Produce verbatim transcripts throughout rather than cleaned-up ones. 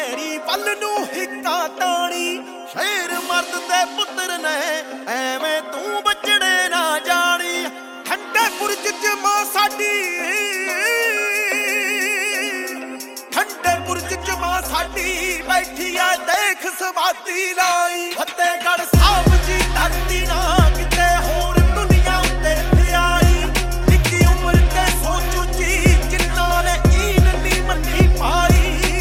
ਮੇਰੀ ਵੱਲ ਨੂੰ ਹਿੱਕਾ ਤਾਣੀ। ਸ਼ੇਰ ਮਰਦ ਦੇ ਪੁੱਤਰ ਨੇ ਐਵੇਂ ਤੂੰ ਬਚੜੇ ਨਾ ਜਾਣੀ। ਠੰਡੇ ਬੁਰਜ ਚ ਮਾਂ ਸਾਡੀ, ਠੰਡੇ ਬੁਰਜ ਚ ਮਾਂ ਸਾਡੀ ਬੈਠੀ ਆ ਦੇਖ ਸਵਾਦੀ ਲਾਈ। ਫਤਿਹਗੜ੍ਹ ਸਾਹਿਬ ਦੀ ਧਰਤੀ ਨਾ ਕਿਤੇ ਹੋਰ ਦੁਨੀਆ ਉੱਤੇ ਆਈ। ਨਿੱਕੀ ਉਮਰ ਤੇ ਸੋਚ ਉੱਚੀ ਜਿਨ੍ਹਾਂ ਨੇ ਈਨ ਨੀ ਮੰਨੀ ਪਾਈ।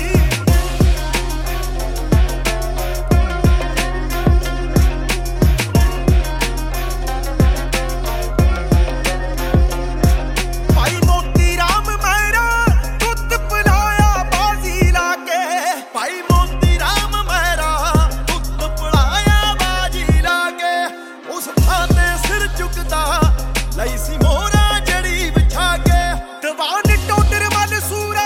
ਭਾਈ ਮੋਤੀ ਰਾਮ ਮਹਿਰਾ ਦੁੱਧ ਪਿਲਾਇਆ ਬਾਜ਼ੀ ਲਾ ਕੇ। ਭਾਈ ਮੋਤੀ ਰਾਮ ਮਹਿਰਾ ਦੁੱਧ ਪਿਲਾਇਆ ਬਾਜ਼ੀ ਲਾ ਕੇ। ਉਸ ਥਾਂ ਤੇ ਸਿਰ ਝੁਕਦਾ ਲਈ ਸੀ ਮੋਹਰਾ ਜੜੀ ਵਿਛਾ ਕੇ। ਦੀਵਾਨ ਟੋਡਰ ਵੱਲ ਸੂਰਾ,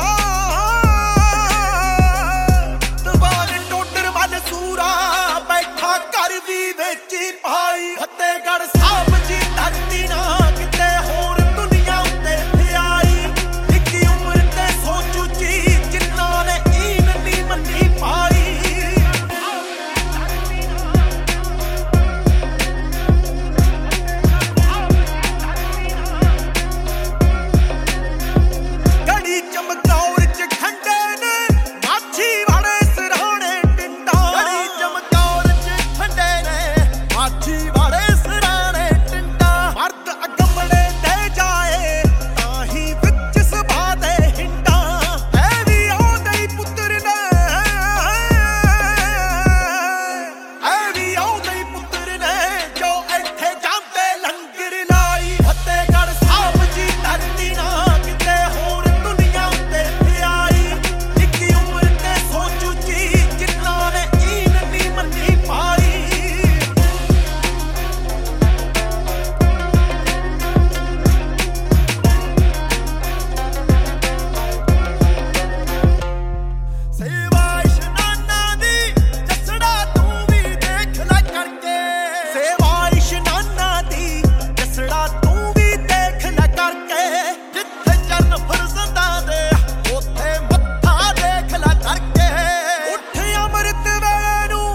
ਦੀਵਾਨ ਟੋਡਰ ਵੱਲ ਸੂਰਾ ਬੈਠਾ ਘਰ ਵੀ ਵੇਚੀ ਪਾਈ। ਫਤਿਹਗੜ੍ਹ ਸਾਹਿਬ ਦੀ ਧਰਤੀ ਨਾ ਕਿਤੇ ਹੋਰ ਦੁਨੀਆ ਉੱਤੇ ਆਈ। ਨਿੱਕੀ ਉਮਰ ਤੇ ਸੋਚ ਉੱਚੀ ਜਿਨ੍ਹਾਂ ਨੇ ਈਨ ਨੀ ਮੰਨੀ ਪਾਈ। ਗੜੀ ਚਮਕੌਰ ਚ ਖੰਡੇ ਨੇ ਮਾਛੀ ਵਾਲੇ ਸਿਰਹਾਣੇ ਟਿੰਡਾ। ਗੜੀ ਚਮਕੌਰ ਚ ਖੰਡੇ ਨੇ ਮਾਛੀ ਵਾਲੇ ਸਿਰਹਾਣੇ ਟਿੰਡਾ। ਮਰਦ ਅਗੰਬੜੇ ਤੇ ਜਾਏ ਤਾਂ ਹੀ ਵਿੱਚ ਸਭਾ ਦੇ ਹਿੰਡਾ। ਇਹ ਵੀ ਆਉਂਦੇ ਹੀ ਪੁੱਤਰ ਨੇ, ਇਹ ਵੀ ਆਉਂਦੇ ਹੀ ਪੁੱਤਰ ਨੇ ਜੋ ਇੱਥੇ ਜਾਂਦੇ ਲੰਗਰ ਲਾਈ। ਫਤਿਹਗੜ੍ਹ ਸਾਹਿਬ ਦੀ ਧਰਤੀ ਨਾ ਕਿਤੇ ਹੋਰ ਦੁਨੀਆ ਉੱਤੇ ਆਈ। ਨਿੱਕੀ ਉਮਰ ਤੇ ਸੋਚ ਉੱਚੀ ਜਿਨ੍ਹਾਂ ਨੇ ਈਨ ਨੀ ਮੰਨੀ ਪਾਈ। ਸੇਵਾ ਇਸ਼ਨਾਨਾਂ ਦੀ ਜਸੜਾ ਤੂੰ ਵੀ ਦੇਖ ਲੈ ਕਰਕੇ। ਸੇਵਾ ਇਸ਼ਨਾਨਾਂ ਦੀ ਜਸੜਾ ਤੂੰ ਵੀ ਦੇਖ ਲੈ ਕਰਕੇ। ਜਿੱਥੇ ਚਰਨ ਫਰਜ਼ੰਦਾਂ ਦੇ ਉੱਥੇ ਮੱਥਾ ਦੇਖ ਲੈ ਕਰਕੇ। ਉੱਠ ਅੰਮ੍ਰਿਤ ਵੇਲੇ ਨੂੰ,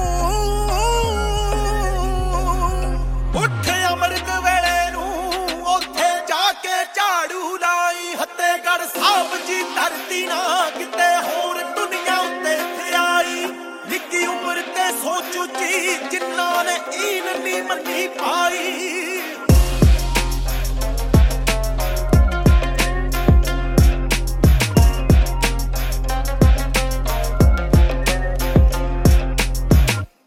ਉੱਠ ਅੰਮ੍ਰਿਤ ਵੇਲੇ ਨੂੰ ਉੱਥੇ ਜਾ ਕੇ ਝਾੜੂ ਲਾਈ। ਫਤਿਹਗੜ੍ਹ ਸਾਹਿਬ ਦੀ ਧਰਤੀ ਨਾ ਕਿਤੇ ਹੋਰ ਦੁਨੀਆ ਉੱਤੇ ਆਈ। ਨਿੱਕੀ ਉਮਰ ਤੇ ਸੋਚ ਉੱਚੀ ਜਿਨ੍ਹਾਂ ਨੇ ਈਨ ਨੀ ਮੰਨੀ ਪਾਈ।